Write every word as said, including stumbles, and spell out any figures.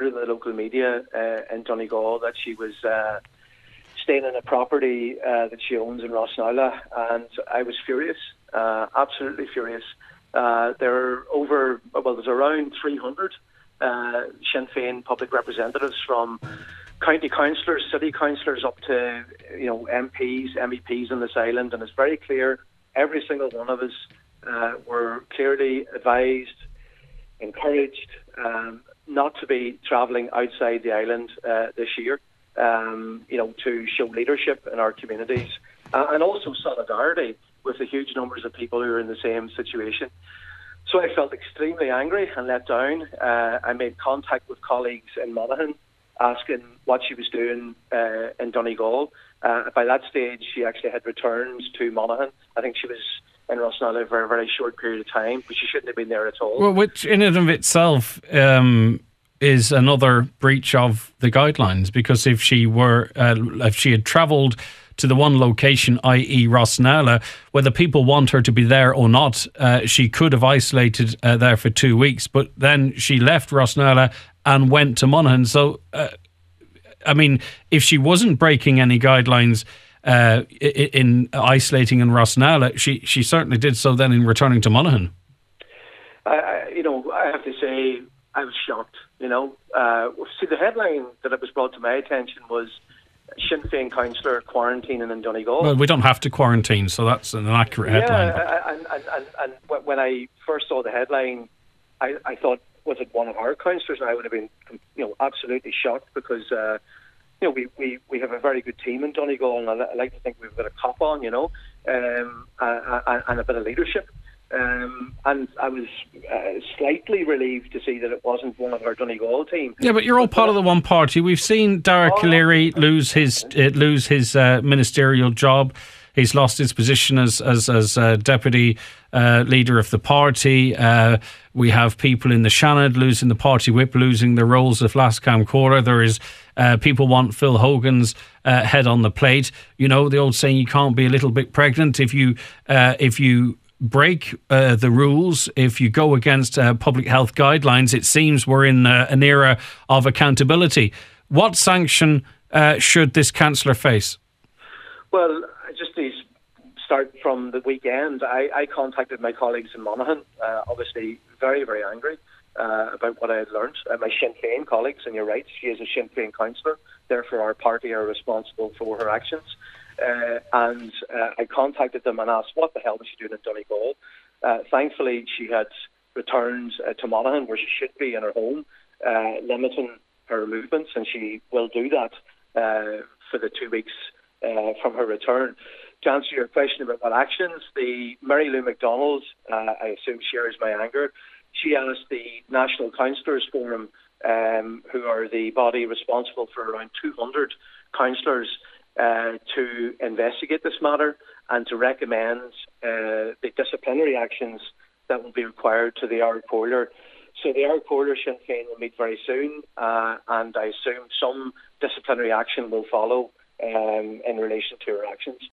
reported in the local media uh, in Donegal that she was uh, staying in a property uh, that she owns in Rosnala, and I was furious, uh, absolutely furious. Uh, there are over, well, there's around three hundred uh, Sinn Féin public representatives, from county councillors, city councillors, up to you know M Ps, M E Ps on this island, and it's very clear. Every single one of us uh, were clearly advised, encouraged, um, not to be travelling outside the island uh, this year. Um, you know, to show leadership in our communities uh, and also solidarity with the huge numbers of people who are in the same situation. So I felt extremely angry and let down. Uh, I made contact with colleagues in Monaghan, asking what she was doing uh, in Donegal. Uh, by that stage, she actually had returned to Monaghan. I think she was in Rosnala for a very short period of time, but she shouldn't have been there at all. Well, which in and of itself um, is another breach of the guidelines, because if she were, uh, if she had travelled to the one location, that is. Rosnala, whether people want her to be there or not, uh, she could have isolated uh, there for two weeks. But then she left Rosnala and went to Monaghan. So, uh, I mean, if she wasn't breaking any guidelines uh, in isolating in Rosnala, she, she certainly did so then in returning to Monaghan. I, you know, I have to say I was shocked. You know, uh, see, the headline that it was brought to my attention was Sinn Féin councillor quarantining in Donegal. Well, we don't have to quarantine, so that's an accurate headline. Yeah, and, and, and, and when I first saw the headline, I, I thought, was it one of our councillors? And I would have been, you know, absolutely shocked, because, uh, you know, we, we, we have a very good team in Donegal, and I like to think we've got a cop on, you know, um, and, and a bit of leadership. Um, and I was uh, slightly relieved to see that it wasn't one of our Donegal team. Yeah, but you're all part of the one party. We've seen Dara oh, Calleary lose his uh, lose his uh, ministerial job. He's lost his position as as, as uh, deputy uh, leader of the party. Uh, we have people in the Seanad losing the party whip, losing the roles of Lascam Cora. There is uh, people want Phil Hogan's uh, head on the plate. You know the old saying: you can't be a little bit pregnant. If you uh, if you break uh, the rules, if you go against uh, public health guidelines, it seems we're in uh, an era of accountability. What sanction uh, should this councillor face? Well, just to start from the weekend, I, I contacted my colleagues in Monaghan, uh, obviously very, very angry uh, about what I had learned. Uh, my Sinn Féin colleagues, and you're right, she is a Sinn Féin councillor, therefore our party are responsible for her actions. Uh, and uh, I contacted them and asked what the hell was she doing in Donegal. Uh, thankfully, she had returned uh, to Monaghan, where she should be in her home, uh, limiting her movements, and she will do that uh, for the two weeks uh, from her return. To answer your question about what actions, the Mary Lou MacDonald, uh, I assume, shares my anger. She asked the National Councillors Forum, um, who are the body responsible for around two hundred councillors, Uh, to investigate this matter and to recommend uh, the disciplinary actions that will be required to the Ard Comhairle. So the Ard Comhairle Sinn Féin will meet very soon, uh, and I assume some disciplinary action will follow um, in relation to her actions.